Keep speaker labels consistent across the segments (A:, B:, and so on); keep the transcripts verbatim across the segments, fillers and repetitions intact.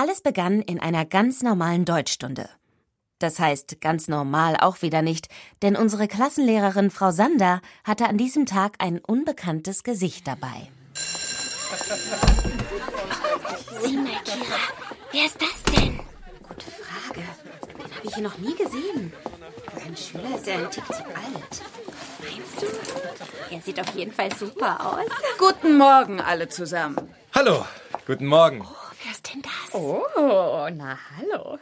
A: Alles begann in einer ganz normalen Deutschstunde. Das heißt, ganz normal auch wieder nicht, denn unsere Klassenlehrerin Frau Sander hatte an diesem Tag ein unbekanntes Gesicht dabei.
B: Sieh mal, Kira, wer ist das denn?
A: Gute Frage. Den habe ich hier noch nie gesehen. Für einen Schüler ist er ein Tick zu alt.
B: Meinst du? Er sieht auf jeden Fall super aus.
C: Guten Morgen alle zusammen.
D: Hallo, guten Morgen.
B: Oh, wer ist denn das?
E: Oh, na hallo.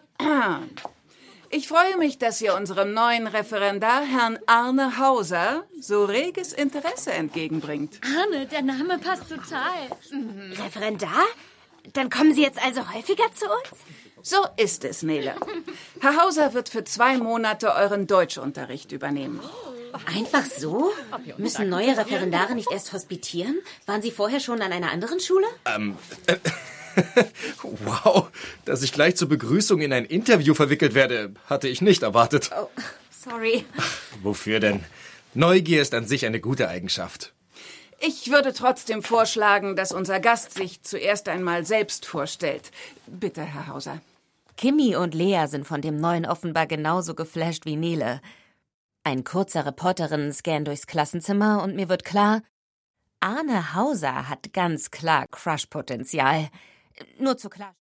C: Ich freue mich, dass ihr unserem neuen Referendar, Herrn Arne Hauser, so reges Interesse entgegenbringt.
E: Arne, der Name passt total.
B: Mhm. Referendar? Dann kommen Sie jetzt also häufiger zu uns?
C: So ist es, Nele. Herr Hauser wird für zwei Monate euren Deutschunterricht übernehmen.
A: Einfach so? Müssen neue Referendare nicht erst hospitieren? Waren Sie vorher schon an einer anderen Schule?
D: Ähm, äh, wow, dass ich gleich zur Begrüßung in ein Interview verwickelt werde, hatte ich nicht erwartet.
A: Oh, sorry.
D: Wofür denn? Neugier ist an sich eine gute Eigenschaft.
C: Ich würde trotzdem vorschlagen, dass unser Gast sich zuerst einmal selbst vorstellt. Bitte, Herr Hauser.
A: Kimi und Lea sind von dem Neuen offenbar genauso geflasht wie Nele. Ein kurzer Reporterinnen-Scan durchs Klassenzimmer und mir wird klar, Arne Hauser hat ganz klar Crush-Potenzial. Nur zur Klarstellung.